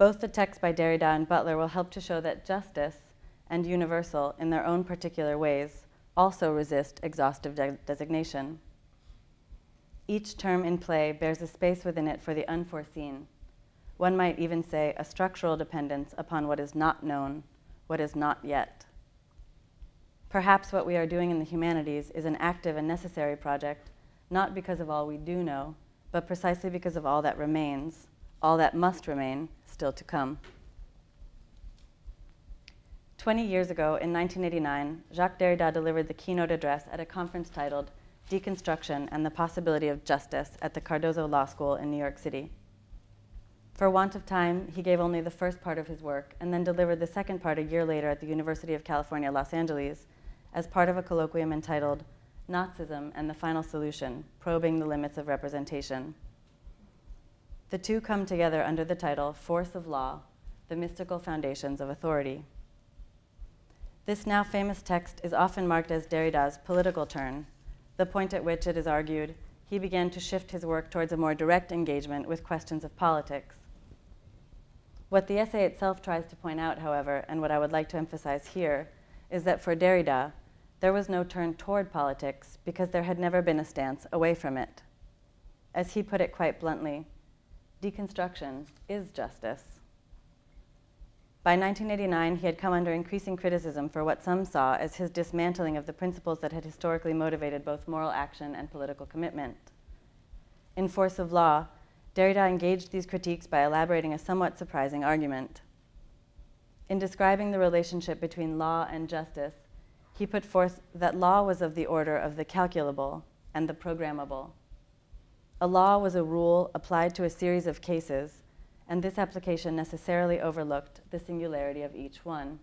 Both the texts by Derrida and Butler will help to show that justice and universal, in their own particular ways, also resist exhaustive designation. Each term in play bears a space within it for the unforeseen. One might even say a structural dependence upon what is not known, what is not yet. Perhaps what we are doing in the humanities is an active and necessary project, not because of all we do know, but precisely because of all that remains, all that must remain, still to come. 20 years ago, in 1989, Jacques Derrida delivered the keynote address at a conference titled Deconstruction and the Possibility of Justice at the Cardozo Law School in New York City. For want of time, he gave only the first part of his work and then delivered the second part a year later at the University of California, Los Angeles, as part of a colloquium entitled Nazism and the Final Solution, Probing the Limits of Representation. The two come together under the title Force of Law, The Mystical Foundations of Authority. This now famous text is often marked as Derrida's political turn, the point at which, it is argued, he began to shift his work towards a more direct engagement with questions of politics. What the essay itself tries to point out, however, and what I would like to emphasize here, is that for Derrida, there was no turn toward politics because there had never been a stance away from it. As he put it quite bluntly, deconstruction is justice. By 1989, he had come under increasing criticism for what some saw as his dismantling of the principles that had historically motivated both moral action and political commitment. In Force of Law, Derrida engaged these critiques by elaborating a somewhat surprising argument. In describing the relationship between law and justice, he put forth that law was of the order of the calculable and the programmable. A law was a rule applied to a series of cases, and this application necessarily overlooked the singularity of each one.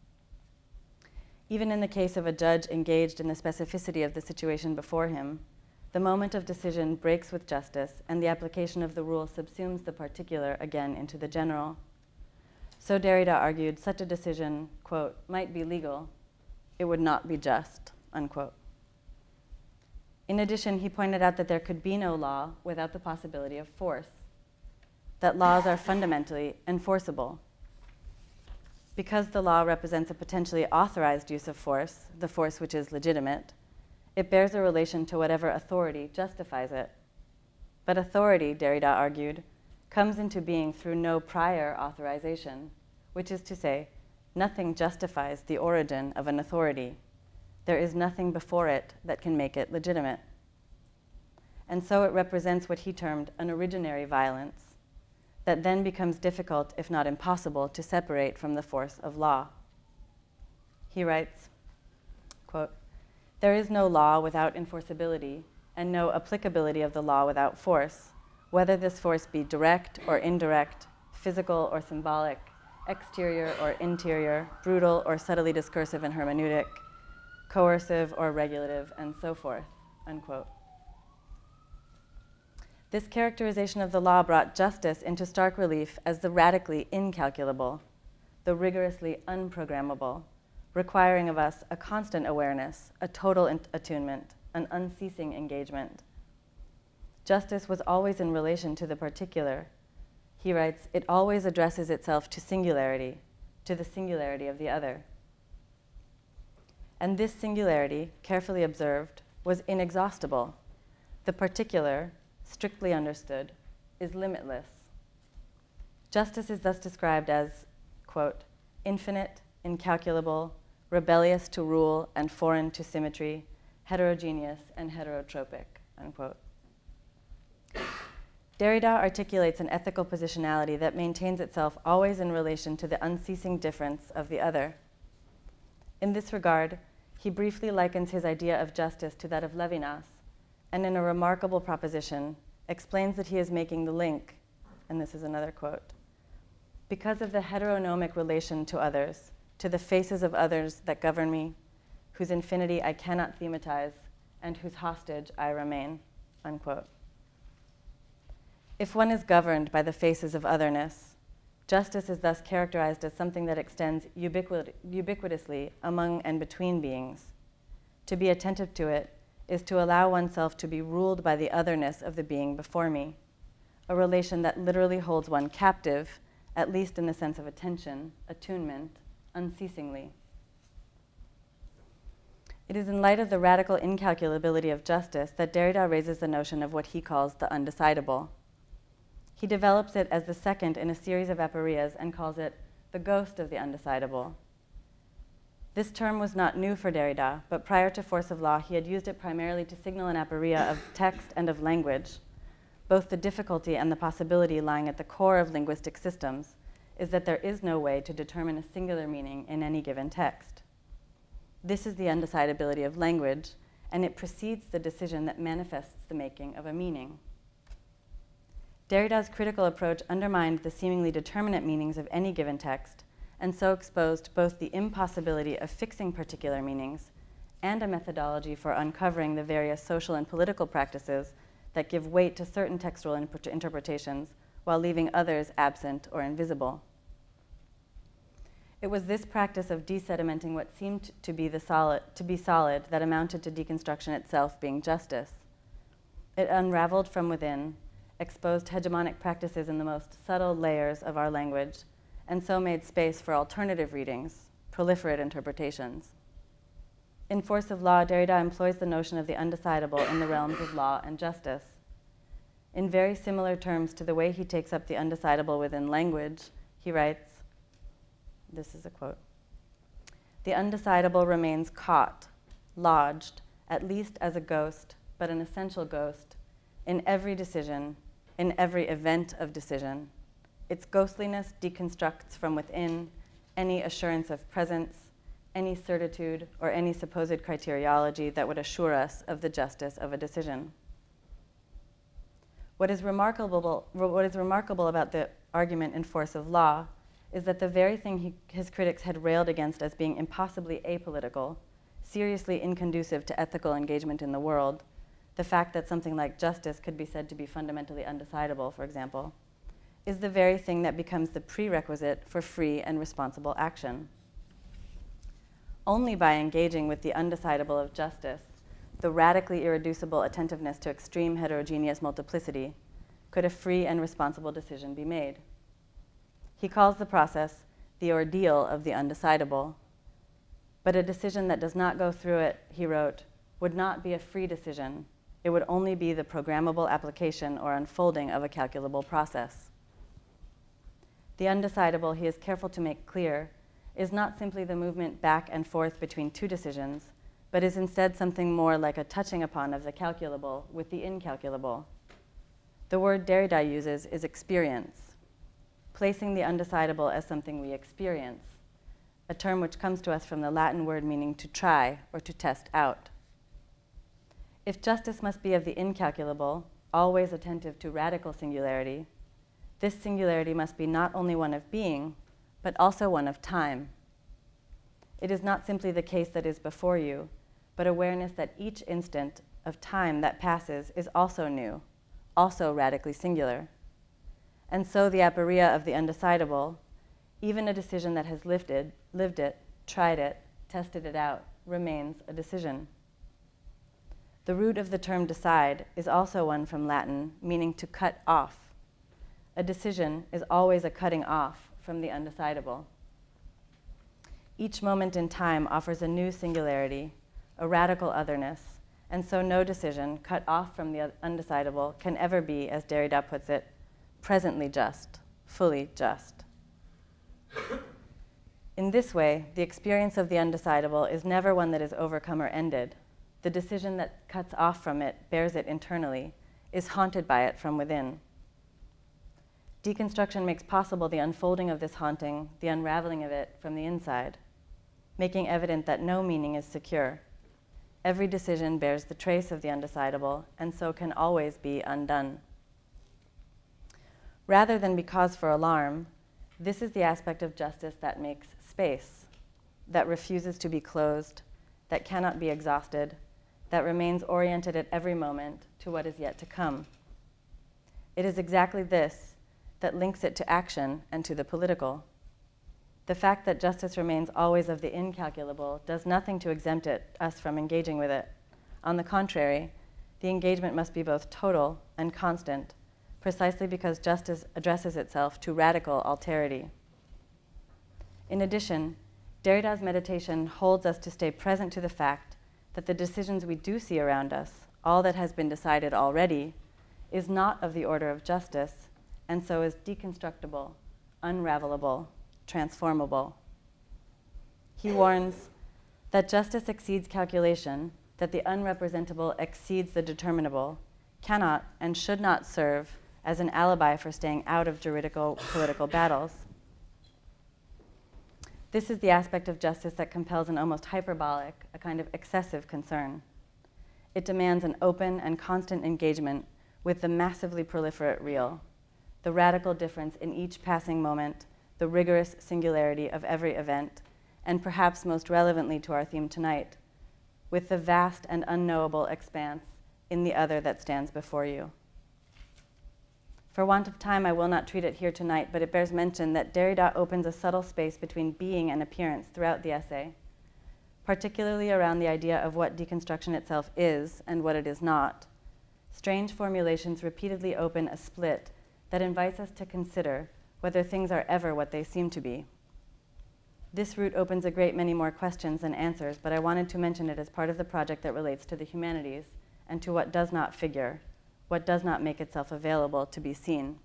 Even in the case of a judge engaged in the specificity of the situation before him, the moment of decision breaks with justice, and the application of the rule subsumes the particular again into the general. So Derrida argued such a decision, quote, might be legal, it would not be just, unquote. In addition, he pointed out that there could be no law without the possibility of force, that laws are fundamentally enforceable. Because the law represents a potentially authorized use of force, the force which is legitimate, it bears a relation to whatever authority justifies it. But authority, Derrida argued, comes into being through no prior authorization, which is to say, nothing justifies the origin of an authority. There is nothing before it that can make it legitimate. And so it represents what he termed an originary violence that then becomes difficult, if not impossible, to separate from the force of law. He writes, quote, there is no law without enforceability and no applicability of the law without force, whether this force be direct or indirect, physical or symbolic, exterior or interior, brutal or subtly discursive and hermeneutic, coercive or regulative, and so forth, unquote. This characterization of the law brought justice into stark relief as the radically incalculable, the rigorously unprogrammable, requiring of us a constant awareness, a total attunement, an unceasing engagement. Justice was always in relation to the particular. He writes, it always addresses itself to singularity, to the singularity of the other. And this singularity, carefully observed, was inexhaustible. The particular, strictly understood, is limitless. Justice is thus described as, quote, infinite, incalculable, rebellious to rule and foreign to symmetry, heterogeneous and heterotropic, unquote. Derrida articulates an ethical positionality that maintains itself always in relation to the unceasing difference of the other. In this regard, he briefly likens his idea of justice to that of Levinas, and in a remarkable proposition, explains that he is making the link, and this is another quote, because of the heteronomic relation to others, to the faces of others that govern me, whose infinity I cannot thematize, and whose hostage I remain, unquote. If one is governed by the faces of otherness, justice is thus characterized as something that extends ubiquitously among and between beings. To be attentive to it is to allow oneself to be ruled by the otherness of the being before me, a relation that literally holds one captive at least in the sense of attention, attunement, unceasingly. It is in light of the radical incalculability of justice that Derrida raises the notion of what he calls the undecidable. He develops it as the second in a series of aporias and calls it the ghost of the undecidable. This term was not new for Derrida, but prior to Force of Law, he had used it primarily to signal an aporia of text and of language. Both the difficulty and the possibility lying at the core of linguistic systems is that there is no way to determine a singular meaning in any given text. This is the undecidability of language, and it precedes the decision that manifests the making of a meaning. Derrida's critical approach undermined the seemingly determinate meanings of any given text, and so exposed both the impossibility of fixing particular meanings and a methodology for uncovering the various social and political practices that give weight to certain textual interpretations while leaving others absent or invisible. It was this practice of desedimenting what seemed to be solid that amounted to deconstruction itself being justice. It unraveled from within, exposed hegemonic practices in the most subtle layers of our language, and so made space for alternative readings, proliferate interpretations. In Force of Law, Derrida employs the notion of the undecidable in the realms of law and justice. In very similar terms to the way he takes up the undecidable within language, he writes, this is a quote, "The undecidable remains caught, lodged, at least as a ghost, but an essential ghost, in every decision, in every event of decision. Its ghostliness deconstructs from within any assurance of presence, any certitude, or any supposed criteriology that would assure us of the justice of a decision." What is remarkable about the argument in Force of Law is that the very thing his critics had railed against as being impossibly apolitical, seriously inconducive to ethical engagement in the world, the fact that something like justice could be said to be fundamentally undecidable, for example, is the very thing that becomes the prerequisite for free and responsible action. Only by engaging with the undecidable of justice, the radically irreducible attentiveness to extreme heterogeneous multiplicity, could a free and responsible decision be made. He calls the process the ordeal of the undecidable. But a decision that does not go through it, he wrote, would not be a free decision. It would only be the programmable application or unfolding of a calculable process. The undecidable, he is careful to make clear, is not simply the movement back and forth between two decisions, but is instead something more like a touching upon of the calculable with the incalculable. The word Derrida uses is experience, placing the undecidable as something we experience, a term which comes to us from the Latin word meaning to try or to test out. If justice must be of the incalculable, always attentive to radical singularity, this singularity must be not only one of being, but also one of time. It is not simply the case that is before you, but awareness that each instant of time that passes is also new, also radically singular. And so the aporia of the undecidable, even a decision that has lived it, tried it, tested it out, remains a decision. The root of the term decide is also one from Latin, meaning to cut off. A decision is always a cutting off from the undecidable. Each moment in time offers a new singularity, a radical otherness, and so no decision cut off from the undecidable can ever be, as Derrida puts it, presently just, fully just. In this way, the experience of the undecidable is never one that is overcome or ended. The decision that cuts off from it, bears it internally, is haunted by it from within. Deconstruction makes possible the unfolding of this haunting, the unraveling of it from the inside, making evident that no meaning is secure. Every decision bears the trace of the undecidable, and so can always be undone. Rather than be cause for alarm, this is the aspect of justice that makes space, that refuses to be closed, that cannot be exhausted, that remains oriented at every moment to what is yet to come. It is exactly this that links it to action and to the political. The fact that justice remains always of the incalculable does nothing to exempt us from engaging with it. On the contrary, the engagement must be both total and constant, precisely because justice addresses itself to radical alterity. In addition, Derrida's meditation holds us to stay present to the fact that the decisions we do see around us, all that has been decided already, is not of the order of justice, and so is deconstructible, unravelable, transformable. He warns that justice exceeds calculation, that the unrepresentable exceeds the determinable, cannot and should not serve as an alibi for staying out of juridical political battles. This is the aspect of justice that compels an almost hyperbolic, a kind of excessive concern. It demands an open and constant engagement with the massively proliferate real, the radical difference in each passing moment, the rigorous singularity of every event, and perhaps most relevantly to our theme tonight, with the vast and unknowable expanse in the other that stands before you. For want of time, I will not treat it here tonight, but it bears mention that Derrida opens a subtle space between being and appearance throughout the essay, particularly around the idea of what deconstruction itself is and what it is not. Strange formulations repeatedly open a split that invites us to consider whether things are ever what they seem to be. This route opens a great many more questions than answers, but I wanted to mention it as part of the project that relates to the humanities and to what does not figure, what does not make itself available to be seen.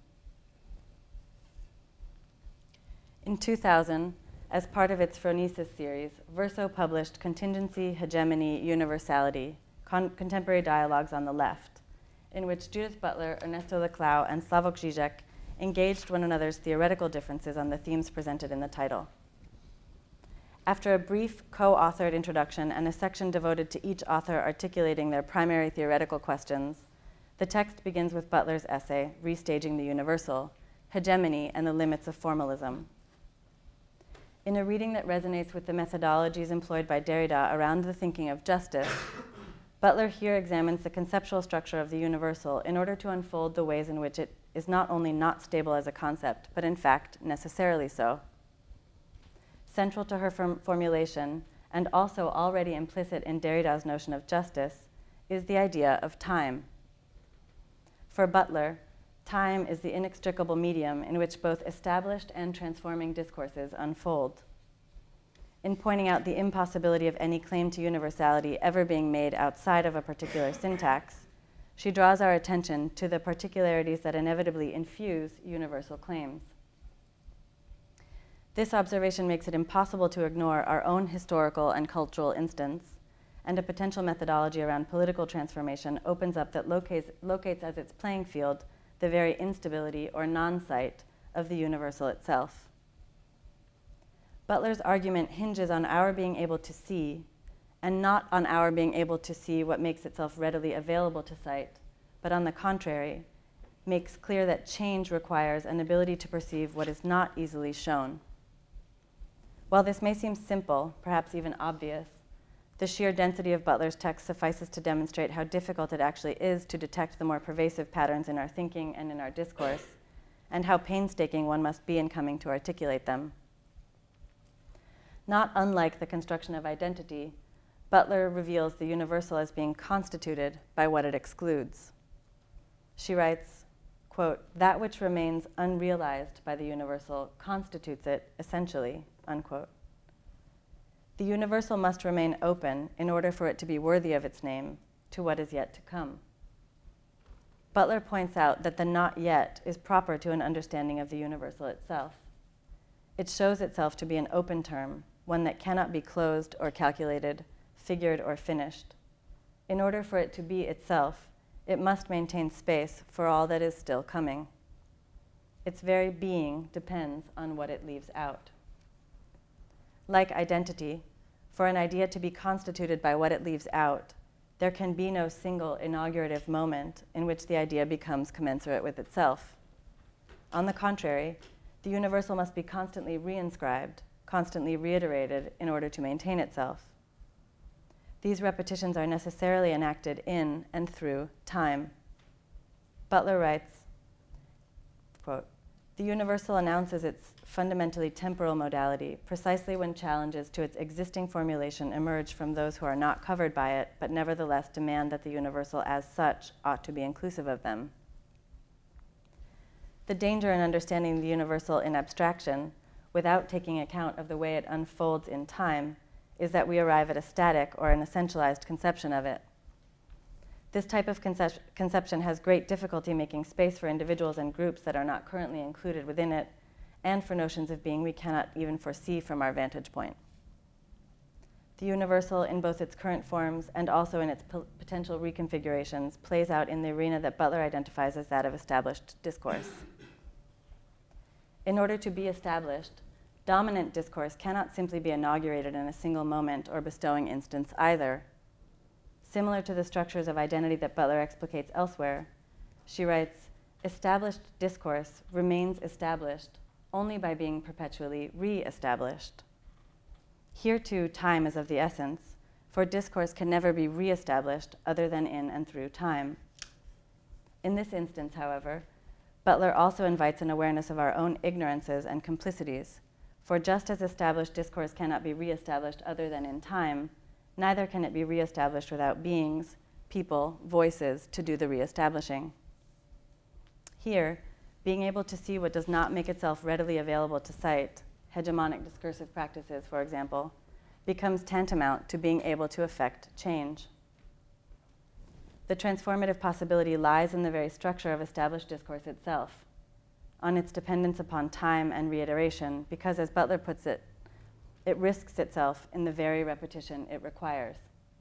In 2000, as part of its Phronesis series, Verso published Contingency, Hegemony, Universality, Contemporary Dialogues on the Left, in which Judith Butler, Ernesto Laclau, and Slavoj Žižek engaged one another's theoretical differences on the themes presented in the title. After a brief co-authored introduction and a section devoted to each author articulating their primary theoretical questions, the text begins with Butler's essay, Restaging the Universal, Hegemony and the Limits of Formalism. In a reading that resonates with the methodologies employed by Derrida around the thinking of justice, Butler here examines the conceptual structure of the universal in order to unfold the ways in which it is not only not stable as a concept, but in fact necessarily so. Central to her formulation, and also already implicit in Derrida's notion of justice, is the idea of time. For Butler, time is the inextricable medium in which both established and transforming discourses unfold. In pointing out the impossibility of any claim to universality ever being made outside of a particular syntax, she draws our attention to the particularities that inevitably infuse universal claims. This observation makes it impossible to ignore our own historical and cultural instance, and a potential methodology around political transformation opens up that locates as its playing field the very instability or non-sight of the universal itself. Butler's argument hinges on our being able to see, and not on our being able to see what makes itself readily available to sight, but on the contrary, makes clear that change requires an ability to perceive what is not easily shown. While this may seem simple, perhaps even obvious, the sheer density of Butler's text suffices to demonstrate how difficult it actually is to detect the more pervasive patterns in our thinking and in our discourse, and how painstaking one must be in coming to articulate them. Not unlike the construction of identity, Butler reveals the universal as being constituted by what it excludes. She writes, quote, "That which remains unrealized by the universal constitutes it essentially," unquote. The universal must remain open in order for it to be worthy of its name to what is yet to come. Butler points out that the not yet is proper to an understanding of the universal itself. It shows itself to be an open term, one that cannot be closed or calculated, figured or finished. In order for it to be itself, it must maintain space for all that is still coming. Its very being depends on what it leaves out. Like identity, for an idea to be constituted by what it leaves out, there can be no single inaugurative moment in which the idea becomes commensurate with itself. On the contrary, the universal must be constantly reinscribed, constantly reiterated in order to maintain itself. These repetitions are necessarily enacted in and through time. Butler writes, quote, "The universal announces its fundamentally temporal modality precisely when challenges to its existing formulation emerge from those who are not covered by it, but nevertheless demand that the universal as such ought to be inclusive of them. The danger in understanding the universal in abstraction, without taking account of the way it unfolds in time, is that we arrive at a static or an essentialized conception of it. This type of conception has great difficulty making space for individuals and groups that are not currently included within it, and for notions of being we cannot even foresee from our vantage point. The universal, in both its current forms and also in its potential reconfigurations, plays out in the arena that Butler identifies as that of established discourse. In order to be established, dominant discourse cannot simply be inaugurated in a single moment or bestowing instance either. Similar to the structures of identity that Butler explicates elsewhere, she writes, established discourse remains established only by being perpetually re-established. Here too, time is of the essence, for discourse can never be re-established other than in and through time. In this instance, however, Butler also invites an awareness of our own ignorances and complicities, for just as established discourse cannot be re-established other than in time, neither can it be re-established without beings, people, voices to do the re-establishing. Here, being able to see what does not make itself readily available to sight, hegemonic discursive practices, for example, becomes tantamount to being able to effect change. The transformative possibility lies in the very structure of established discourse itself, on its dependence upon time and reiteration, because, as Butler puts it, it risks itself in the very repetition it requires.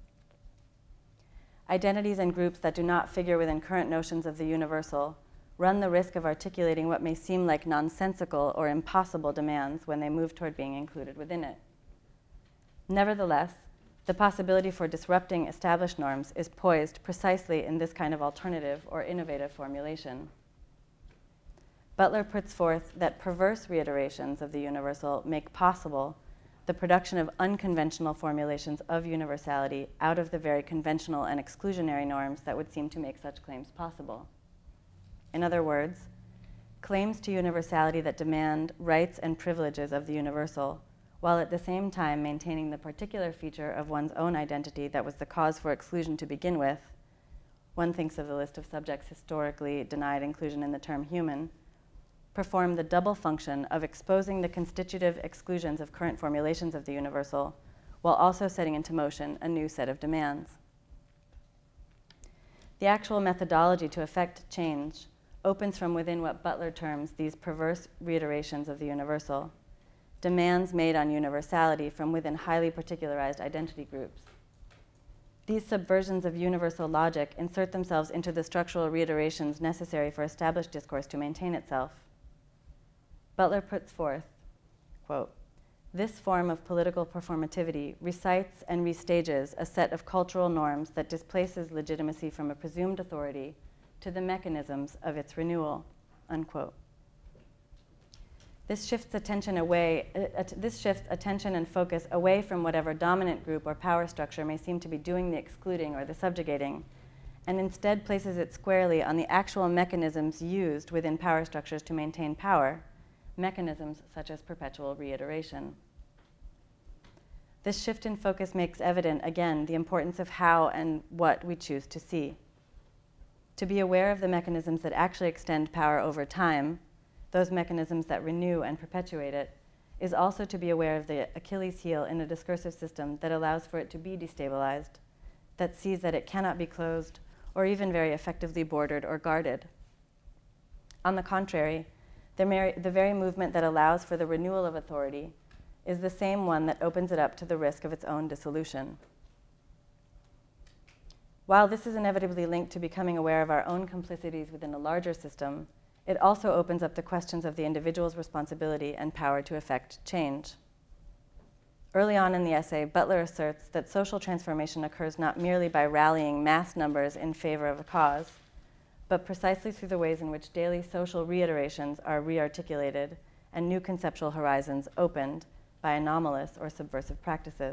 Identities and groups that do not figure within current notions of the universal run the risk of articulating what may seem like nonsensical or impossible demands when they move toward being included within it. Nevertheless, the possibility for disrupting established norms is poised precisely in this kind of alternative or innovative formulation. Butler puts forth that perverse reiterations of the universal make possible the production of unconventional formulations of universality out of the very conventional and exclusionary norms that would seem to make such claims possible. In other words, claims to universality that demand rights and privileges of the universal, while at the same time maintaining the particular feature of one's own identity that was the cause for exclusion to begin with. One thinks of the list of subjects historically denied inclusion in the term human, perform the double function of exposing the constitutive exclusions of current formulations of the universal, while also setting into motion a new set of demands. The actual methodology to effect change opens from within what Butler terms these perverse reiterations of the universal, demands made on universality from within highly particularized identity groups. These subversions of universal logic insert themselves into the structural reiterations necessary for established discourse to maintain itself. Butler puts forth, quote, this form of political performativity recites and restages a set of cultural norms that displaces legitimacy from a presumed authority to the mechanisms of its renewal, unquote. This shifts attention and focus away from whatever dominant group or power structure may seem to be doing the excluding or the subjugating, and instead places it squarely on the actual mechanisms used within power structures to maintain power, mechanisms such as perpetual reiteration. This shift in focus makes evident, again, the importance of how and what we choose to see. To be aware of the mechanisms that actually extend power over time, those mechanisms that renew and perpetuate it, is also to be aware of the Achilles heel in a discursive system that allows for it to be destabilized, that sees that it cannot be closed or even very effectively bordered or guarded. On the contrary, the very movement that allows for the renewal of authority is the same one that opens it up to the risk of its own dissolution. While this is inevitably linked to becoming aware of our own complicities within a larger system, it also opens up the questions of the individual's responsibility and power to effect change. Early on in the essay, Butler asserts that social transformation occurs not merely by rallying mass numbers in favor of a cause, but precisely through the ways in which daily social reiterations are rearticulated and new conceptual horizons opened by anomalous or subversive practices.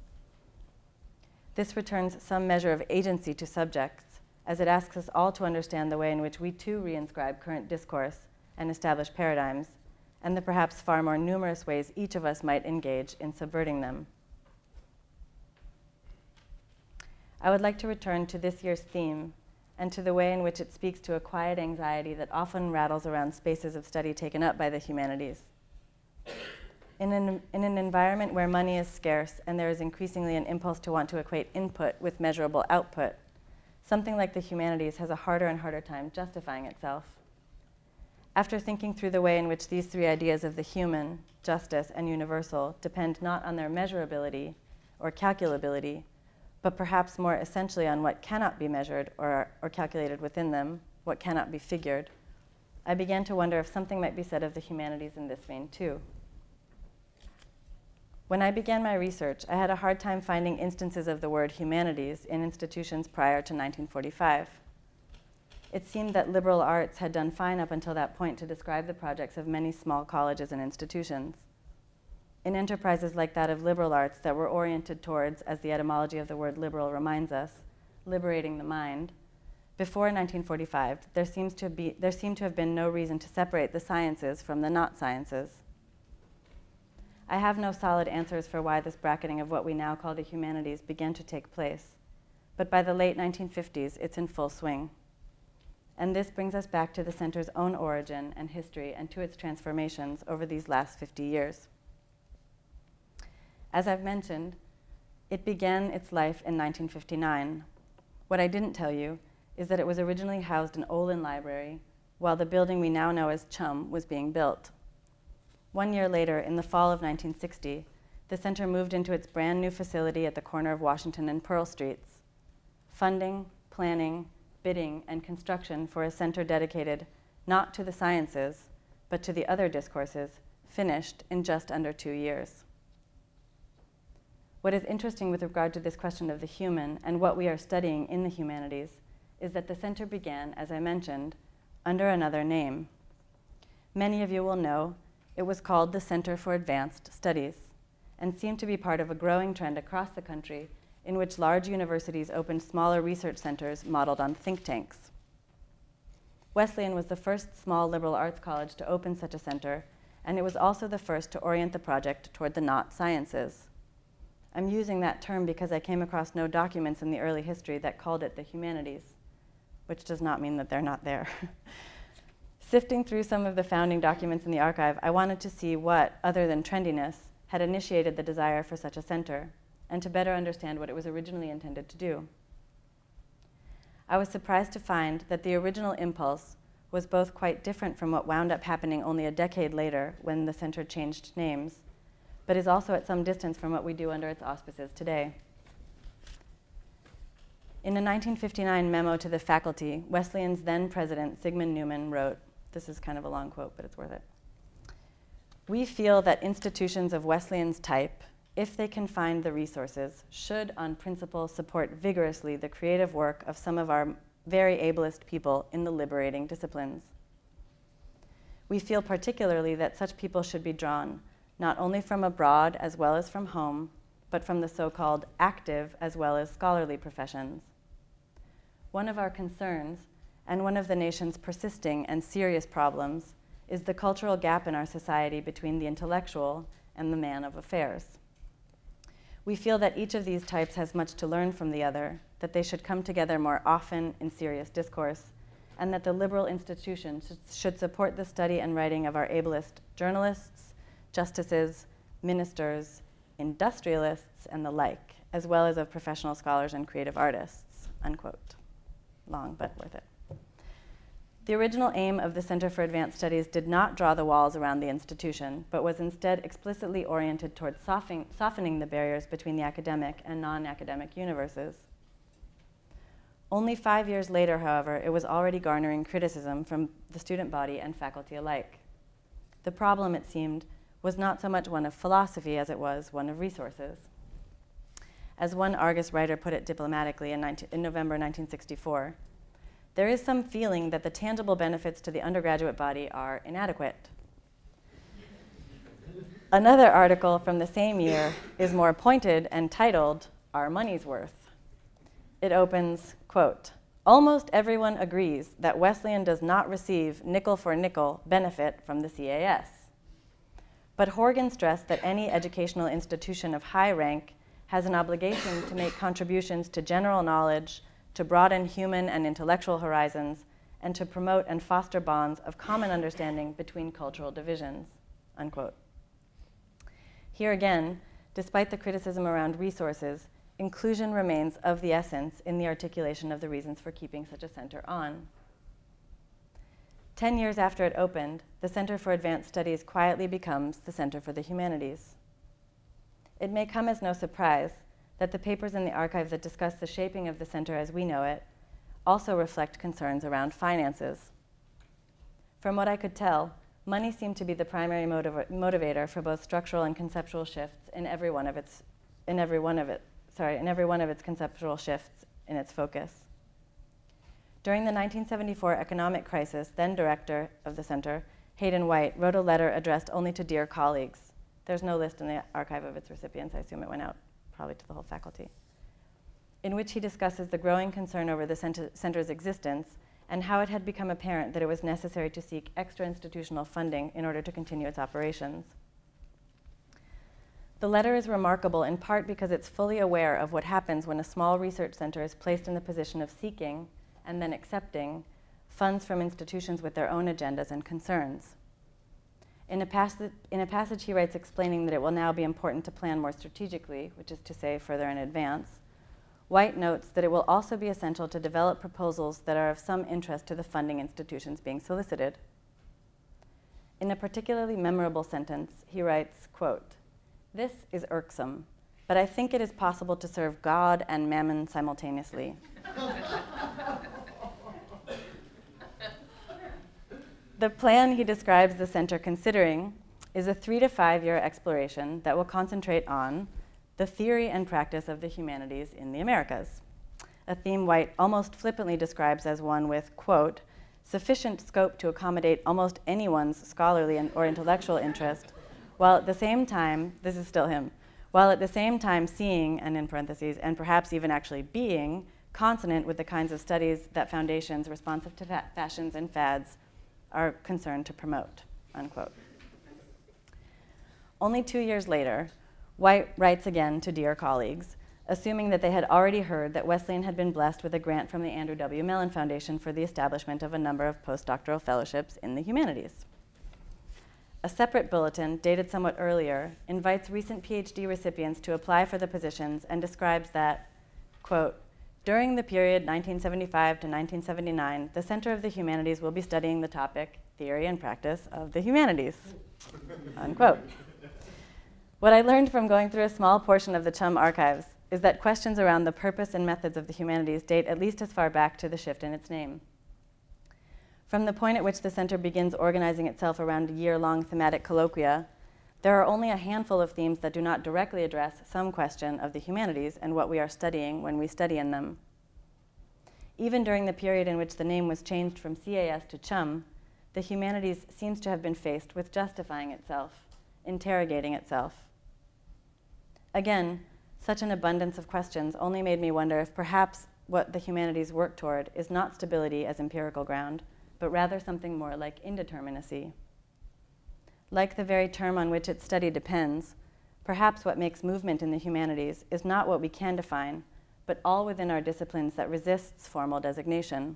This returns some measure of agency to subjects, as it asks us all to understand the way in which we too reinscribe current discourse and establish paradigms, and the perhaps far more numerous ways each of us might engage in subverting them. I would like to return to this year's theme and to the way in which it speaks to a quiet anxiety that often rattles around spaces of study taken up by the humanities. In an environment where money is scarce and there is increasingly an impulse to want to equate input with measurable output, something like the humanities has a harder and harder time justifying itself. After thinking through the way in which these three ideas of the human, justice, and universal depend not on their measurability or calculability, but perhaps more essentially on what cannot be measured or calculated within them, what cannot be figured, I began to wonder if something might be said of the humanities in this vein too. When I began my research, I had a hard time finding instances of the word humanities in institutions prior to 1945. It seemed that liberal arts had done fine up until that point to describe the projects of many small colleges and institutions. In enterprises like that of liberal arts that were oriented towards, as the etymology of the word liberal reminds us, liberating the mind, before 1945, there seemed to have been no reason to separate the sciences from the not sciences. I have no solid answers for why this bracketing of what we now call the humanities began to take place, but by the late 1950s, it's in full swing. And this brings us back to the center's own origin and history and to its transformations over these last 50 years. As I've mentioned, it began its life in 1959. What I didn't tell you is that it was originally housed in Olin Library, while the building we now know as CHUM was being built. 1 year later, in the fall of 1960, the center moved into its brand new facility at the corner of Washington and Pearl Streets. Funding, planning, bidding, and construction for a center dedicated not to the sciences, but to the other discourses, finished in just under 2 years. What is interesting with regard to this question of the human and what we are studying in the humanities is that the center began, as I mentioned, under another name. Many of you will know it was called the Center for Advanced Studies and seemed to be part of a growing trend across the country in which large universities opened smaller research centers modeled on think tanks. Wesleyan was the first small liberal arts college to open such a center, and it was also the first to orient the project toward the not sciences. I'm using that term because I came across no documents in the early history that called it the humanities, which does not mean that they're not there. Sifting through some of the founding documents in the archive, I wanted to see what, other than trendiness, had initiated the desire for such a center, and to better understand what it was originally intended to do. I was surprised to find that the original impulse was both quite different from what wound up happening only a decade later when the center changed names, but is also at some distance from what we do under its auspices today. In a 1959 memo to the faculty, Wesleyan's then president, Sigmund Newman, wrote, this is kind of a long quote, but it's worth it. "We feel that institutions of Wesleyan's type, if they can find the resources, should on principle support vigorously the creative work of some of our very ablest people in the liberating disciplines. We feel particularly that such people should be drawn not only from abroad as well as from home, but from the so-called active as well as scholarly professions. One of our concerns, and one of the nation's persisting and serious problems, is the cultural gap in our society between the intellectual and the man of affairs. We feel that each of these types has much to learn from the other, that they should come together more often in serious discourse, and that the liberal institutions should support the study and writing of our ablest journalists, justices, ministers, industrialists, and the like, as well as of professional scholars and creative artists," unquote. Long, but worth it. The original aim of the Center for Advanced Studies did not draw the walls around the institution, but was instead explicitly oriented towards softening the barriers between the academic and non-academic universes. Only 5 years later, however, it was already garnering criticism from the student body and faculty alike. The problem, it seemed, was not so much one of philosophy as it was one of resources. As one Argus writer put it diplomatically in November 1964, "There is some feeling that the tangible benefits to the undergraduate body are inadequate." Another article from the same year is more pointed and titled, "Our Money's Worth." It opens, quote, "Almost everyone agrees that Wesleyan does not receive nickel for nickel benefit from the CAS. But Horgan stressed that any educational institution of high rank has an obligation to make contributions to general knowledge, to broaden human and intellectual horizons, and to promote and foster bonds of common understanding between cultural divisions," unquote. Here again, despite the criticism around resources, inclusion remains of the essence in the articulation of the reasons for keeping such a center on. 10 years after it opened, the Center for Advanced Studies quietly becomes the Center for the Humanities. It may come as no surprise that the papers in the archive that discuss the shaping of the center as we know it also reflect concerns around finances. From what I could tell, money seemed to be the primary motivator for both structural and conceptual shifts in every one of its conceptual shifts in its focus. During the 1974 economic crisis, then director of the center, Hayden White, wrote a letter addressed only to dear colleagues. There's no list in the archive of its recipients. I assume it went out probably to the whole faculty, in which he discusses the growing concern over the center's existence and how it had become apparent that it was necessary to seek extra institutional funding in order to continue its operations. The letter is remarkable in part because it's fully aware of what happens when a small research center is placed in the position of seeking and then accepting funds from institutions with their own agendas and concerns. In a passage he writes explaining that it will now be important to plan more strategically, which is to say further in advance, White notes that it will also be essential to develop proposals that are of some interest to the funding institutions being solicited. In a particularly memorable sentence, he writes, quote, "This is irksome, but I think it is possible to serve God and mammon simultaneously." The plan he describes the center considering is a 3 to 5 year exploration that will concentrate on the theory and practice of the humanities in the Americas, a theme White almost flippantly describes as one with, quote, "sufficient scope to accommodate almost anyone's scholarly or intellectual interest, while at the same time," this is still him, "while at the same time seeing," and in parentheses, "and perhaps even actually being, consonant with the kinds of studies that foundations responsive to fashions and fads are concerned to promote," unquote. Only 2 years later, White writes again to dear colleagues, assuming that they had already heard that Wesleyan had been blessed with a grant from the Andrew W. Mellon Foundation for the establishment of a number of postdoctoral fellowships in the humanities. A separate bulletin, dated somewhat earlier, invites recent PhD recipients to apply for the positions and describes that, quote, "During the period 1975 to 1979, the Center of the Humanities will be studying the topic, theory and practice of the humanities," unquote. What I learned from going through a small portion of the CHUM archives is that questions around the purpose and methods of the humanities date at least as far back to the shift in its name. From the point at which the center begins organizing itself around a year-long thematic colloquia, there are only a handful of themes that do not directly address some question of the humanities and what we are studying when we study in them. Even during the period in which the name was changed from CAS to CHUM, the humanities seems to have been faced with justifying itself, interrogating itself. Again, such an abundance of questions only made me wonder if perhaps what the humanities work toward is not stability as empirical ground, but rather something more like indeterminacy. Like the very term on which its study depends, perhaps what makes movement in the humanities is not what we can define, but all within our disciplines that resists formal designation.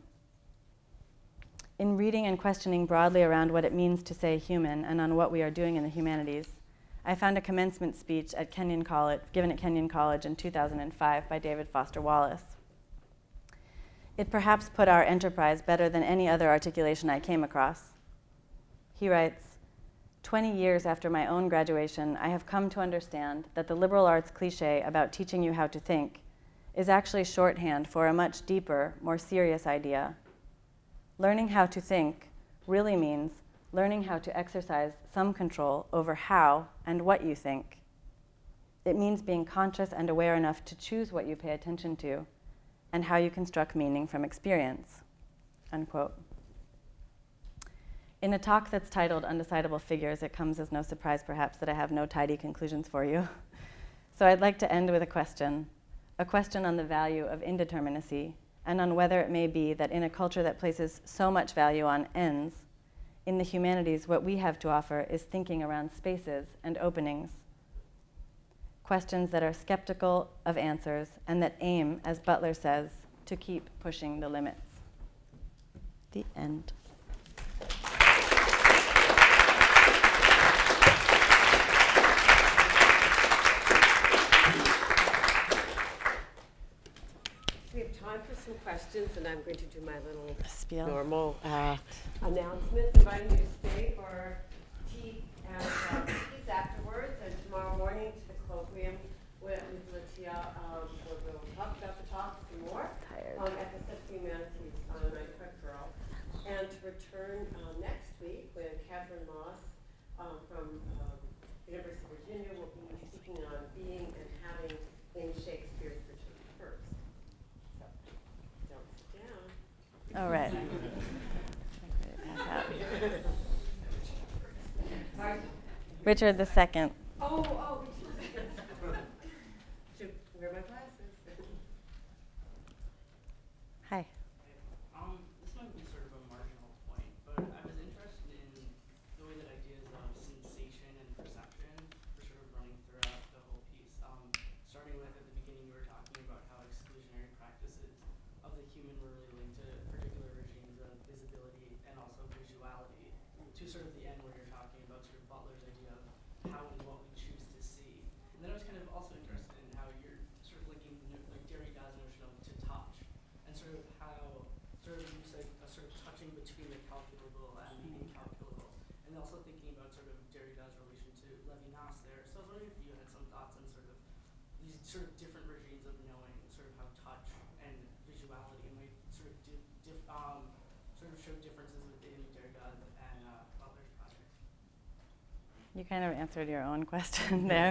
In reading and questioning broadly around what it means to say human and on what we are doing in the humanities, I found a commencement speech at Kenyon College, given at Kenyon College in 2005 by David Foster Wallace. It perhaps put our enterprise better than any other articulation I came across. He writes, 20 years after my own graduation, I have come to understand that the liberal arts cliche about teaching you how to think is actually shorthand for a much deeper, more serious idea. Learning how to think really means learning how to exercise some control over how and what you think. It means being conscious and aware enough to choose what you pay attention to and how you construct meaning from experience, unquote. In a talk that's titled Undecidable Figures, it comes as no surprise, perhaps, that I have no tidy conclusions for you. So I'd like to end with a question on the value of indeterminacy and on whether it may be that in a culture that places so much value on ends, in the humanities, what we have to offer is thinking around spaces and openings. Questions that are skeptical of answers and that aim, as Butler says, to keep pushing the limits. The end. We have time for some questions, and I'm going to do my little Spiel. normal announcements, inviting you to stay for tea and cookies afterwards, and tomorrow morning to the colloquium with Latia, where we'll talk about the talk some more at the Center for Humanities on Night Quick Girl, and to return next week when Catherine Moss from the University of Virginia will be speaking on being and having in Shakespeare's Richard I. Don't sit down. All right. Richard II. Oh, should wear my glasses. Hi. This might be sort of a marginal point, but I was interested in the way that ideas of sensation and perception were sort of running throughout the whole piece. Starting with, at the beginning, you were talking about how exclusionary practices of the human were really linked to particular regimes of visibility and also visuality, to sort of the end where you're talking about sort of Butler's idea of how and what we choose to see. And then I was kind of also interested in how you're sort of linking like Derrida's notion of to touch, and sort of how sort of you said a sort of touching between the calculable and the incalculable, and also thinking about sort of Derrida's relation to Levinas there. So I was wondering if you had some thoughts on sort of these sort of different regimes of knowing, sort of how touch and visuality might sort of sort of show differences within Derrida and Butler's project. You kind of answered your own question there.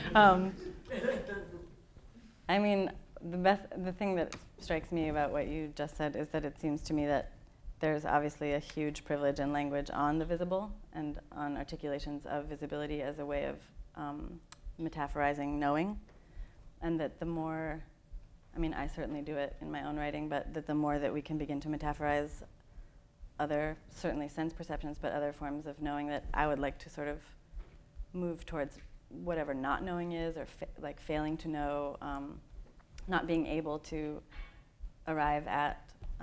I mean, the thing that strikes me about what you just said is that it seems to me that there's obviously a huge privilege in language on the visible and on articulations of visibility as a way of metaphorizing knowing, and that the more, I mean, I certainly do it in my own writing, but that the more that we can begin to metaphorize other, certainly sense perceptions, but other forms of knowing, that I would like to sort of move towards whatever not knowing is, or like failing to know, not being able to arrive at,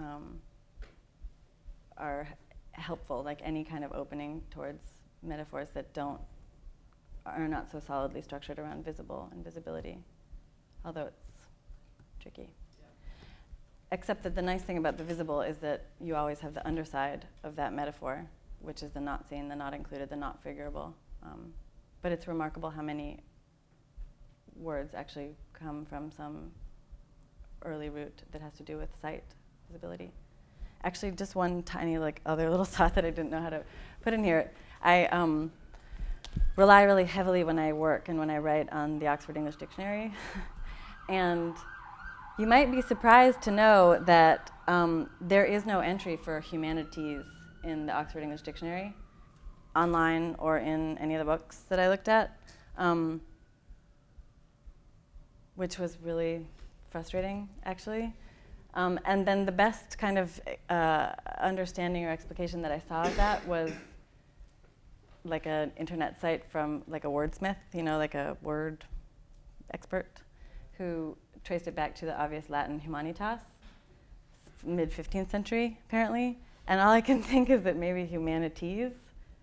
are helpful, like any kind of opening towards metaphors that are not so solidly structured around visible and visibility, although it's tricky. Yeah. Except that the nice thing about the visible is that you always have the underside of that metaphor, which is the not seen, the not included, the not figurable. But it's remarkable how many words actually come from some early root that has to do with sight, visibility. Actually, just one tiny other little thought that I didn't know how to put in here. I rely really heavily when I work and when I write on the Oxford English Dictionary. And you might be surprised to know that there is no entry for humanities in the Oxford English Dictionary, online or in any of the books that I looked at, which was really frustrating, actually. And then the best kind of understanding or explication that I saw of that was like an internet site from like a wordsmith, like a word expert, who traced it back to the obvious Latin humanitas, mid-15th century, apparently. And all I can think is that maybe humanities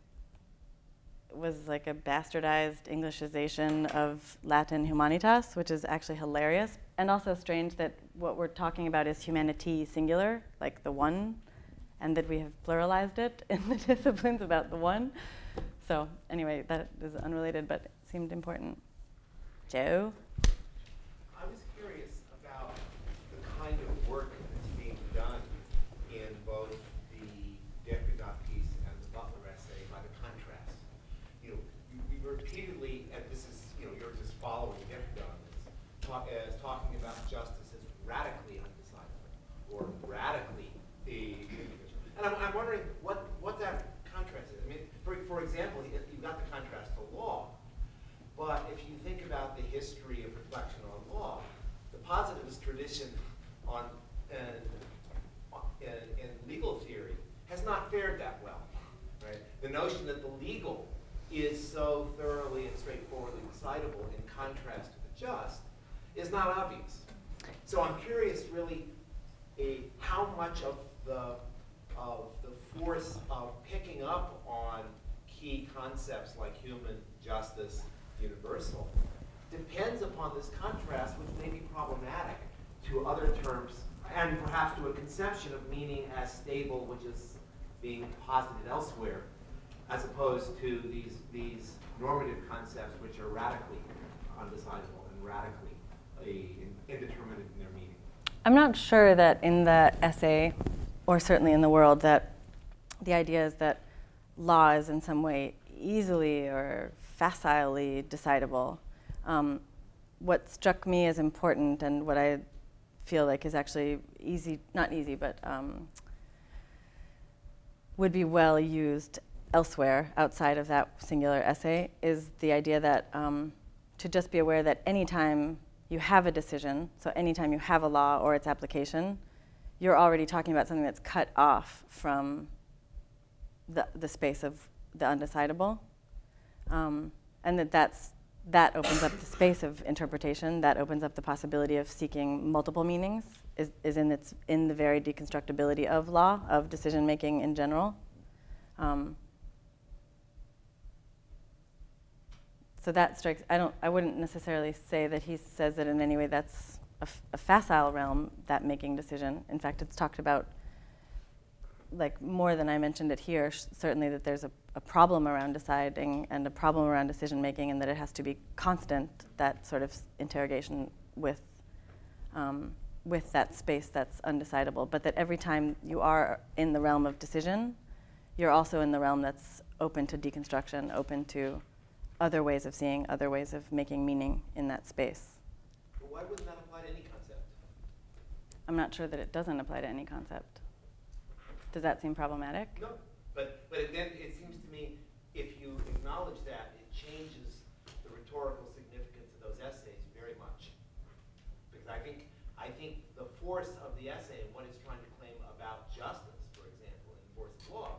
was like a bastardized Englishization of Latin humanitas, which is actually hilarious. And also strange that what we're talking about is humanity singular, like the one, and that we have pluralized it in the disciplines about the one. So anyway, that is unrelated, but it seemed important. Joe? I was curious about the kind of work that's being done in both the Derrida piece and the Butler essay by the contrast. We repeatedly, and this is, you're just following Derrida on this, as talking about justice as radically undecidable or radically individual. And I'm wondering what that contrast is. I mean, for example, you've got the contrast to law, but if you think about the history of reflection on law, the positivist tradition in legal theory has not fared that well, right? The notion that the legal is so thoroughly and straightforwardly decidable in contrast to the just is not obvious. So I'm curious, really, how much of the force of picking up on key concepts like human, justice, universal, depends upon this contrast, which may be problematic to other terms, and perhaps to a conception of meaning as stable, which is being posited elsewhere, as opposed to these normative concepts, which are radically undecidable and radically indeterminate in their meaning. I'm not sure that in the essay, or certainly in the world, that the idea is that law is in some way easily or facilely decidable. What struck me as important and what I feel like is actually easy, not easy, but would be well used elsewhere outside of that singular essay is the idea that to just be aware that anytime you have a decision, so anytime you have a law or its application, you're already talking about something that's cut off from the space of the undecidable. And that opens up the space of interpretation, that opens up the possibility of seeking multiple meanings, is in the very deconstructibility of law, of decision making in general. So that strikes, I wouldn't necessarily say that he says that in any way that's a facile realm, that making decision. In fact, it's talked about like more than I mentioned it here, certainly that there's a problem around deciding and a problem around decision making, and that it has to be constant, that sort of interrogation with that space that's undecidable. But that every time you are in the realm of decision, you're also in the realm that's open to deconstruction, open to other ways of seeing, other ways of making meaning in that space. But why wouldn't that apply to any concept? I'm not sure that it doesn't apply to any concept. Does that seem problematic? No, but then it seems to me if you acknowledge that, it changes the rhetorical significance of those essays very much. Because I think the force of the essay and what it's trying to claim about justice, for example, in the force of law,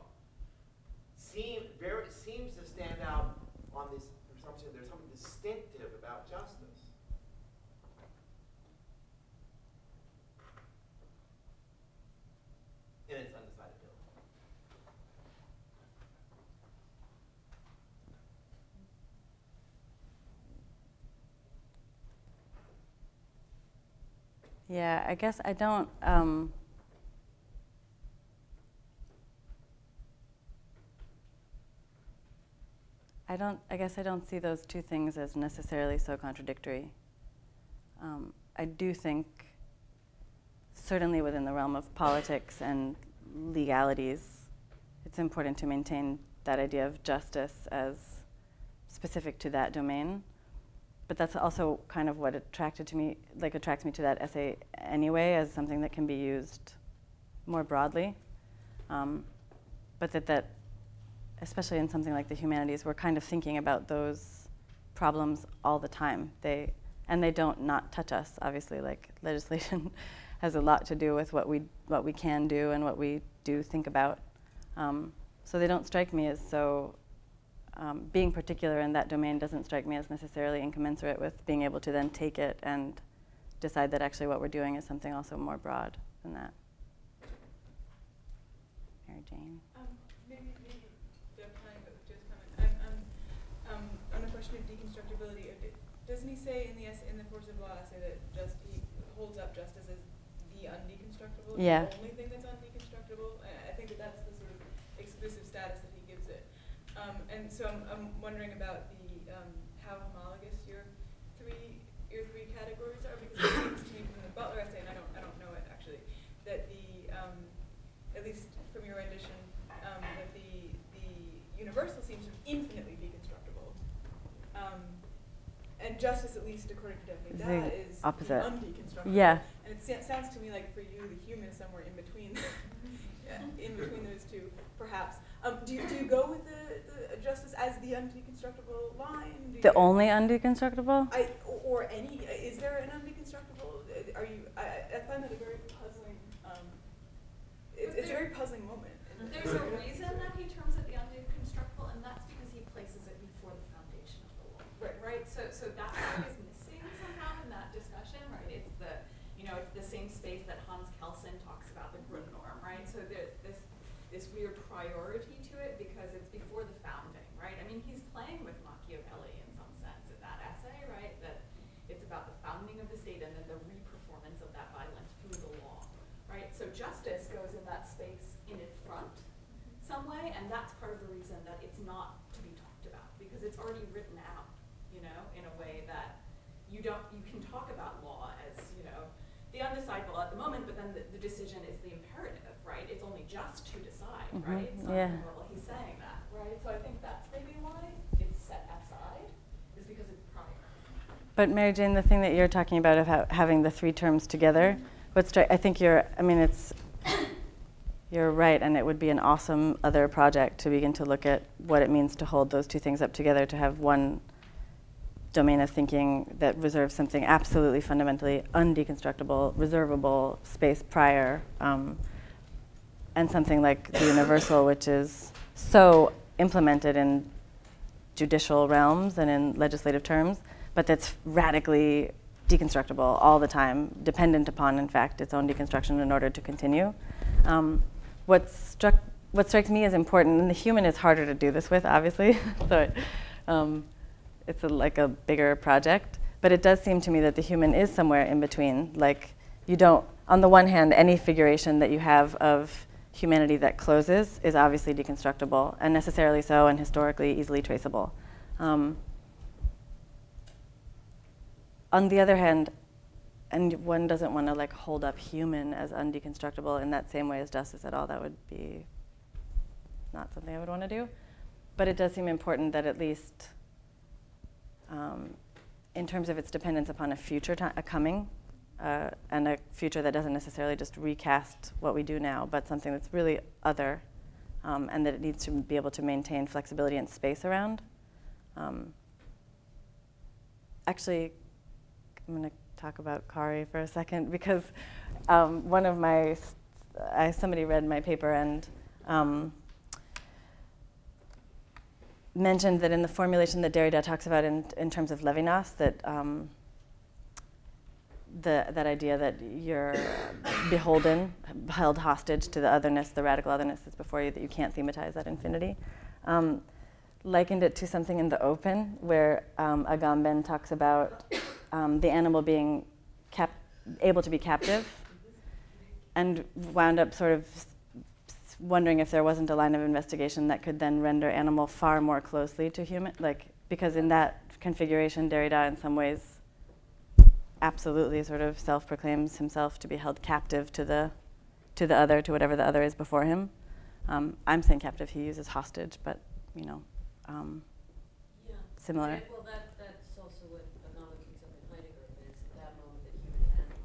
seems to stand out on this presumption that there's something distinctive about justice. In its undecidability. Yeah, I guess I don't. I guess I don't see those two things as necessarily so contradictory. I do think, certainly within the realm of politics and legalities, it's important to maintain that idea of justice as specific to that domain. But that's also kind of what attracts me to that essay anyway, as something that can be used more broadly. But that especially in something like the humanities, we're kind of thinking about those problems all the time. They don't not touch us, obviously. Like legislation has a lot to do with what we can do and what we do think about. So they don't strike me as so, being particular in that domain doesn't strike me as necessarily incommensurate with being able to then take it and decide that actually what we're doing is something also more broad than that. Mary Jane? Maybe applying what Joe's comment. On the question of deconstructibility, doesn't he say in the Force of Law essay that he holds up justice as the undeconstructible? Yeah. The only thing that's undeconstructible? I think that's the sort of exclusive status that he gives it. And so I'm wondering about the how homologous your three categories are, because it seems to me from the Butler essay, and I don't know it actually, that at least from your rendition, that the universal seems sort of infinitely deconstructible. And justice, at least according to Derrida, is opposite. Undeconstructible. Yeah. And it sounds to me like for you, the human is somewhere in between, in between those two, perhaps. Do you go with the justice as the undeconstructible line? The only undeconstructible? Or any? Is there an undeconstructible? I find that a very puzzling. It's a very puzzling moment. There's a reason that he terms it the undeconstructible, and that's because he places it before the foundation of the law. Right. So that part is missing somehow in that discussion, right? It's the same space that Hans Kelsen talks that it's not to be talked about because it's already written out, you know, in a way that you can talk about law as, you know, the undecipherable at the moment, but then the decision is the imperative, right? It's only just to decide, right? It's not, well, he's saying that, right? So I think that's maybe why it's set aside, is because it's prior. But Mary Jane, the thing that you're talking about of having the three terms together, I think you're right, and it would be an awesome other project to begin to look at what it means to hold those two things up together, to have one domain of thinking that reserves something absolutely fundamentally undeconstructible, reservable, space prior, and something like the universal, which is so implemented in judicial realms and in legislative terms, but that's radically deconstructible all the time, dependent upon, in fact, its own deconstruction in order to continue. What strikes me as important, and the human is harder to do this with, obviously, so it's like a bigger project, but it does seem to me that the human is somewhere in between. Like, you don't, on the one hand, any figuration that you have of humanity that closes is obviously deconstructible, and necessarily so, and historically easily traceable. On the other hand, and one doesn't want to like hold up human as undeconstructible in that same way as justice at all. That would be not something I would want to do. But it does seem important that at least in terms of its dependence upon a future a coming, and a future that doesn't necessarily just recast what we do now, but something that's really other, and that it needs to be able to maintain flexibility and space around. Actually, I'm going to talk about Kari for a second, because one of my, somebody read my paper and mentioned that in the formulation that Derrida talks about in terms of Levinas, that that idea that you're beholden, held hostage to the otherness, the radical otherness that's before you, that you can't thematize that infinity. Likened it to something in the open, where Agamben talks about the animal being able to be captive, and wound up sort of wondering if there wasn't a line of investigation that could then render animal far more closely to human, because in that configuration, Derrida in some ways absolutely sort of self-proclaims himself to be held captive to the other, to whatever the other is before him. I'm saying captive, he uses hostage, but similar. Yeah, well, that's also what Agamben picks up in Heidegger, that it's at that moment that human and animal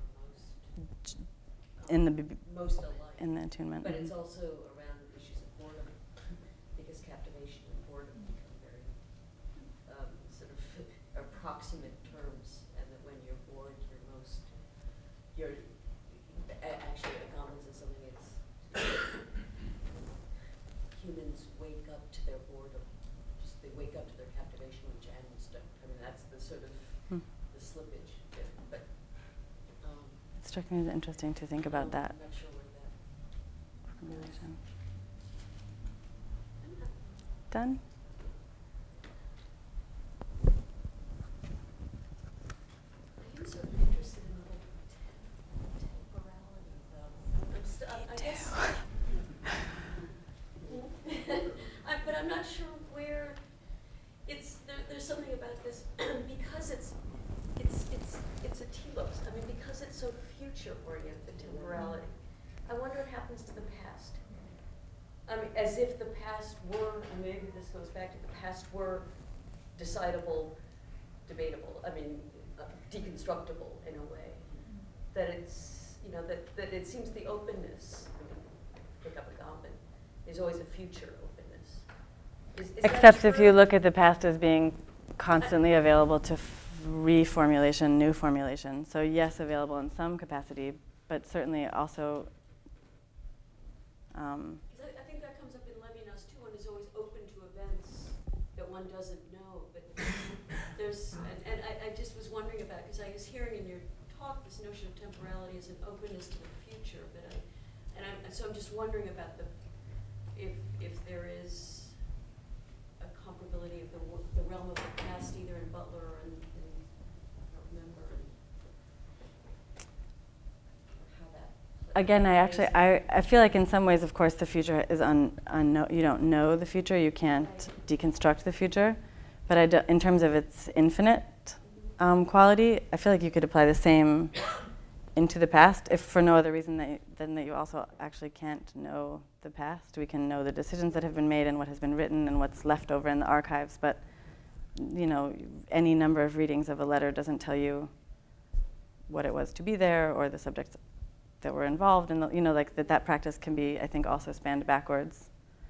are most alike. In the attunement. But it's also around issues of boredom, because captivation and boredom become very sort of approximate terms, and that when you're bored, actually Agamben says something, it's humans wake up to their boredom. Just they wake up to their captivation, which animals don't. I mean, that's the sort of the slippage. Yeah, but it struck me as interesting to think about that. I'm not sure where that Formulation. Done? I'm sort of interested in the temporality, though. I guess. But I'm not sure where there's something about this because it's a telos. I mean, because it's so future-oriented temporality. I wonder what happens to the past. I mean, as if the past were, and maybe this goes back to the past were decidable, debatable. I mean, deconstructible in a way. That it's, that it seems the openness, pick up Agamben, is always a future openness. Is Except if you look at the past as being constantly available to reformulation, new formulation. So yes, available in some capacity, but certainly also. I think that comes up in Levinas too. One is always open to events that one doesn't know, but there's, and I just was wondering about it, because I was hearing in your talk this notion of temporality as an openness to the future, but so I'm just wondering about if there is a comparability of the realm of the past, either in Butler or in I don't remember, or how that again, I feel like in some ways, of course, the future is unknown. You don't know the future. You can't deconstruct the future. But in terms of its infinite quality, I feel like you could apply the same into the past, if for no other reason than that you also actually can't know the past. We can know the decisions that have been made and what has been written and what's left over in the archives, but any number of readings of a letter doesn't tell you what it was to be there or the subjects that were involved, and that practice can be, I think, also spanned backwards.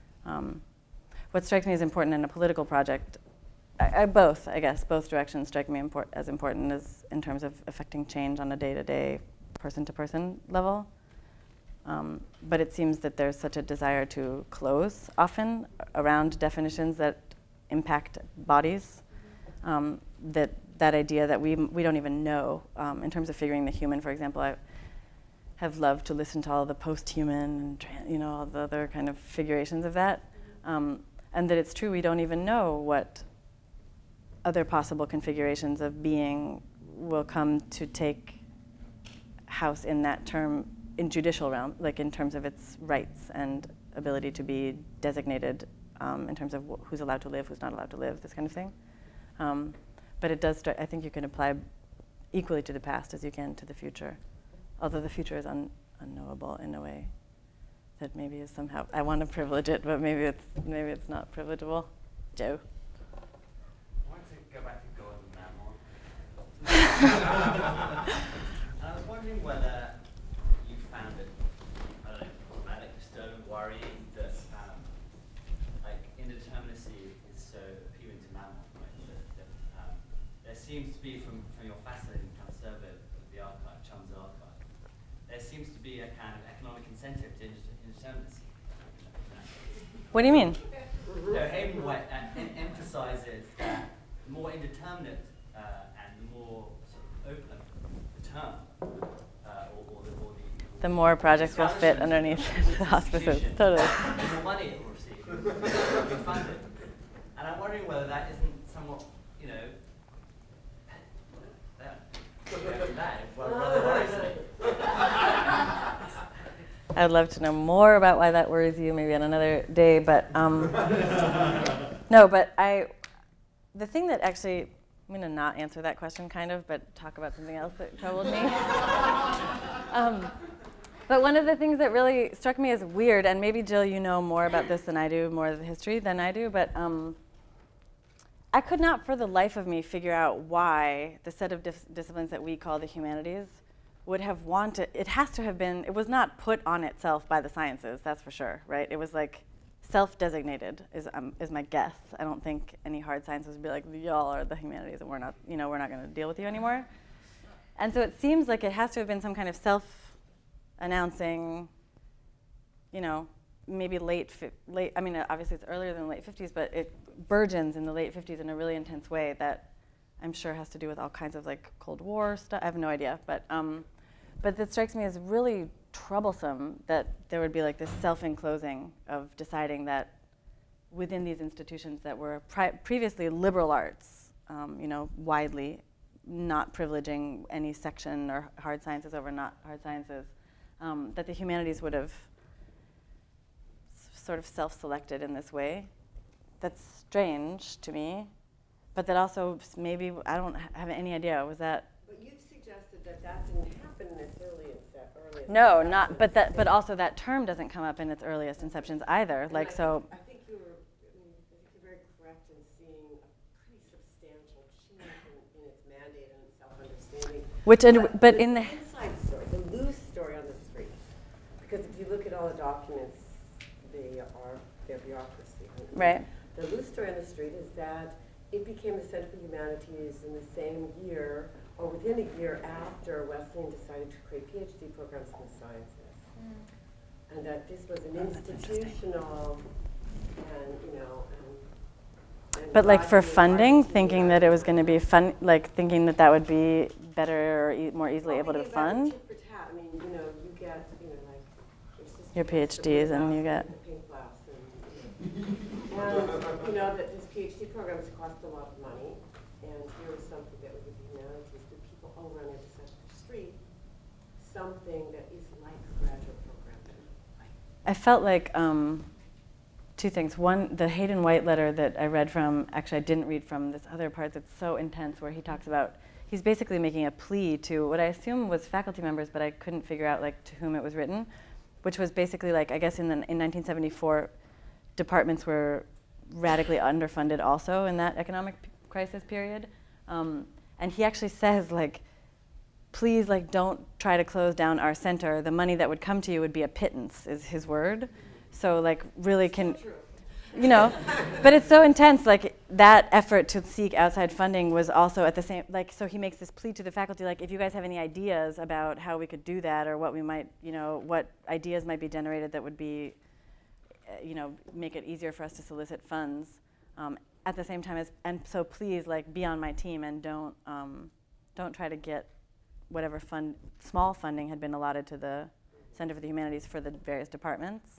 What strikes me as important in a political project, both directions strike me as important as in terms of affecting change on a day-to-day, person-to-person level. But it seems that there's such a desire to close often around definitions that impact bodies, that idea that we don't even know. In terms of figuring the human, for example, I have loved to listen to all the post-human and all the other kind of figurations of that. And that it's true, we don't even know what other possible configurations of being will come to take house in that term, in judicial realm, like in terms of its rights and ability to be designated, in terms of who's allowed to live, who's not allowed to live, this kind of thing. But it does, I think you can apply equally to the past as you can to the future, although the future is unknowable in a way that maybe is somehow, I want to privilege it, but maybe it's not privilegeable. Joe? I want to go back to God and Mammon. And I was wondering whether you found it, I don't know, problematic, disturbing, worrying that indeterminacy is so appealing to Mammon, right? That there seems to be, from your fascinating kind of survey of the archive, Chum's archive, there seems to be a kind of economic incentive to indeterminacy. What do you mean? Hemingway emphasizes that the more indeterminate and the more sort of open the term, the more projects will fit underneath the auspices. Totally. The more money it will receive, will be funded. And I'm wondering whether that isn't somewhat, rather worries me. I'd love to know more about why that worries you, maybe on another day, but no, but the thing that actually, I'm going to not answer that question kind of, but talk about something else that troubled me. But one of the things that really struck me as weird, and maybe Jill, you know more about this than I do, more of the history than I do, but I could not for the life of me figure out why the set of disciplines that we call the humanities would have wanted, it has to have been, it was not put on itself by the sciences, that's for sure, right? It was like self-designated is my guess. I don't think any hard sciences would be like, y'all are the humanities and we're not going to deal with you anymore. And so it seems like it has to have been some kind of self-announcing, maybe late, I mean, obviously it's earlier than the late 50s, but it burgeons in the late 50s in a really intense way that I'm sure has to do with all kinds of like Cold War stuff. I have no idea, but that strikes me as really troublesome that there would be like this self-enclosing of deciding that within these institutions that were previously liberal arts, widely not privileging any section or hard sciences over not hard sciences, that the humanities would have sort of self-selected in this way. That's strange to me, but that also maybe, I don't have any idea, was that? But you've suggested that didn't happen in its earliest. No, not, but also that term doesn't come up in its earliest inceptions either. And I think you're very correct in seeing a pretty substantial change in its mandate and its self-understanding. But in the inside story, the loose story on the streets, because if you look at all the documents, they're bureaucracy. Right. The loose story on the street is that it became the Center for Humanities in the same year, or within a year after Wesleyan decided to create PhD programs in the sciences. And that this was an institutional and but like for funding, thinking that it was going to be fun, like thinking that would be better or more easily able to fund. Tit for tat. I mean, you get, like your PhDs and you get. And that these PhD programs cost a lot of money, and here was something that would be humanities, but people all run into such the street, something that is like a graduate program? I felt like two things. One, the Hayden White letter that I read from, actually I didn't read from this other part that's so intense where he talks about, he's basically making a plea to what I assume was faculty members, but I couldn't figure out like to whom it was written, which was basically like, I guess in 1974, departments were radically underfunded also in that economic crisis period. And he actually says like, please like don't try to close down our center. The money that would come to you would be a pittance, is his word. So like really can, you know, but it's so intense, like that effort to seek outside funding was also at the same, like, so he makes this plea to the faculty, like if you guys have any ideas about how we could do that or what we might, you know, what ideas might be generated that would be, you know, make it easier for us to solicit funds at the same time as, and so please like be on my team and don't try to get whatever small funding had been allotted to the Center for the Humanities for the various departments.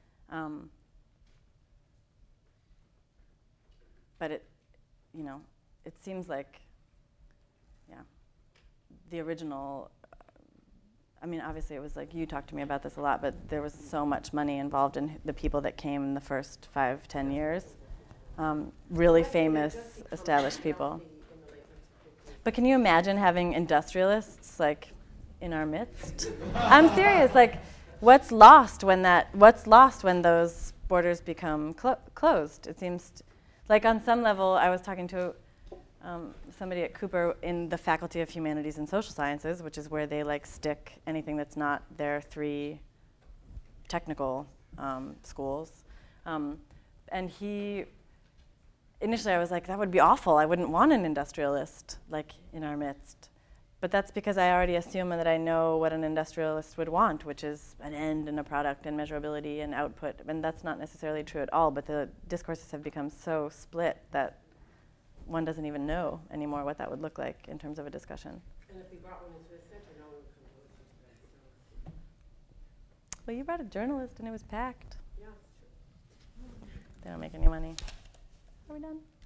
But it, you know, it seems like, yeah, the original, I mean, obviously it was like, you talked to me about this a lot, but there was so much money involved in the people that came in the first 5-10 years. Really famous, established people. But can you imagine having industrialists like in our midst? I'm serious, like what's lost when those borders become closed? It seems like on some level, I was talking to somebody at Cooper in the Faculty of Humanities and Social Sciences, which is where they like stick anything that's not their 3 technical schools. And initially I was like, that would be awful. I wouldn't want an industrialist like in our midst. But that's because I already assume that I know what an industrialist would want, which is an end and a product and measurability and output. And that's not necessarily true at all, but the discourses have become so split that one doesn't even know anymore what that would look like in terms of a discussion. And if we brought one into the center, no one would come to listen to that. So. Well, you brought a journalist and it was packed. Yeah, it's true. They don't make any money. Are we done?